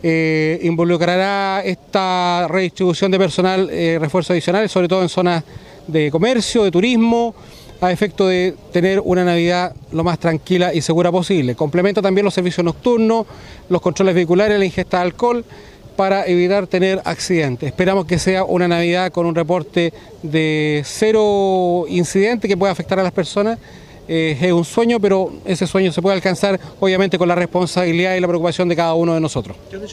Involucrará esta redistribución de personal, refuerzos adicionales, sobre todo en zonas de comercio, de turismo, a efecto de tener una Navidad lo más tranquila y segura posible. Complementa también los servicios nocturnos, los controles vehiculares, la ingesta de alcohol, para evitar tener accidentes. Esperamos que sea una Navidad con un reporte de 0 incidentes que pueda afectar a las personas. Es un sueño, pero ese sueño se puede alcanzar obviamente con la responsabilidad y la preocupación de cada uno de nosotros.